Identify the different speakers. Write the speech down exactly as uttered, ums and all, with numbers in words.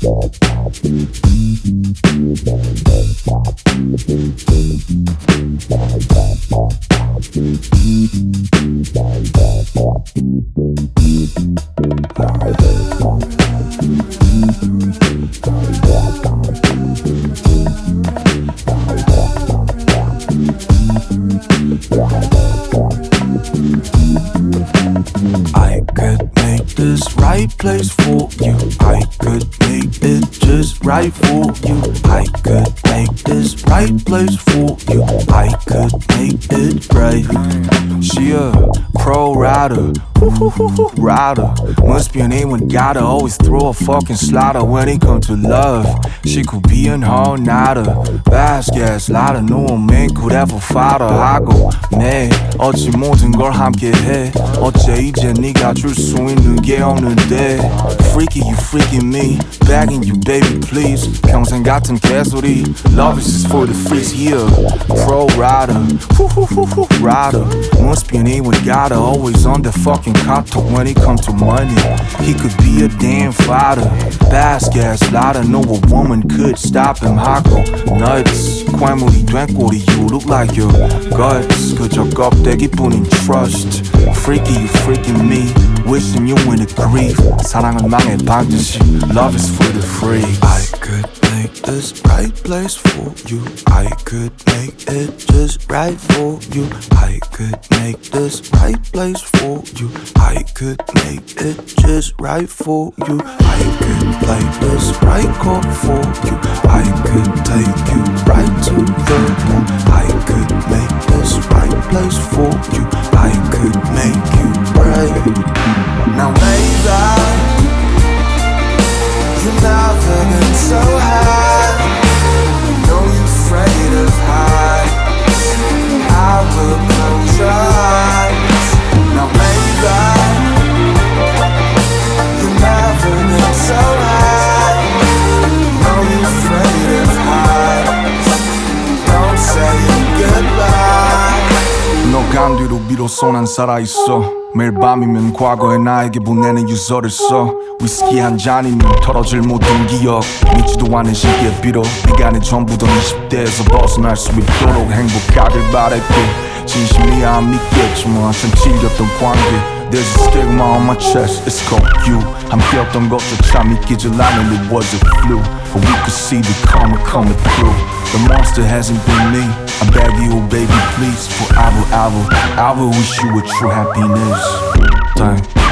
Speaker 1: I could make this right place for you. I could make it just right for you. I could make this right place for you. I could make it right. She a pro rider, rider. Must be an A one gotta always throw a fucking slider when it comes to love. She could be an all-nighter, basket slider. No one man could ever fight her. I go 네 어찌 모든 걸 함께 해. 어째 이제 네가 줄 수 있는 게 없는데. Freaky you freaking me, begging you baby please. 평생 같은 개소리. Love is just for the freaks here. Pro rider, rider. Must be an A one gotta always on the fucking counter when it comes to money. He could be a damn fighter, basket slider. No a woman could stop him. I go nuts. 괴물이 된 꼴이 you look like your guts. 그저 껍데기뿐인 trust. Freaky you freaking me, wishing you in the grief. 사랑은 망해 반드시. Love is for the free. I could make this right place for you. I could make it just right for you. I could make this right place for you. I could make it just right for you. I could play this right chord for you. I could take you right to the moon. I could make this right place for you. I could make you right. Now baby, you've never been so high. Know you're afraid of heights. I will close your eyes. Now baby, you've never been so high. Know you're afraid of heights. Don't say goodbye. 너간 뒤로 비로소 난 살아있어. 매일 밤이면 과거의 나에게 보내는 유서를 써. 위스키 한 잔이면 털어질 모든 기억. 믿지도 않은 시기에 비록 네가 내 전부던 이십 대에서 벗어날 수 있도록 행복하길 바랄게. 진심이야 안 믿겠지만 한참 질렸던 관계. There's a stigma on my chest, it's called you. 함께였던 것조차 믿기질 않은 it was a flu. But we could see the karma coming through. The monster hasn't been me. I beg you, baby, please. Forever, ever, I will wish you a true happiness. Dang.